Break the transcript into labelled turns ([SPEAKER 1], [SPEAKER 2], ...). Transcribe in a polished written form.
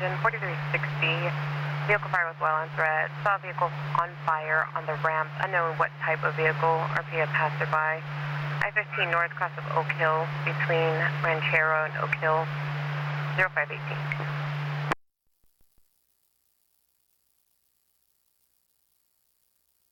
[SPEAKER 1] engine, 4360. Vehicle fire was well on threat. Saw a vehicle on fire on the ramp. Unknown what type of vehicle. RP a passerby. I-15 north cross of Oak Hill between Ranchero and Oak Hill. 0518.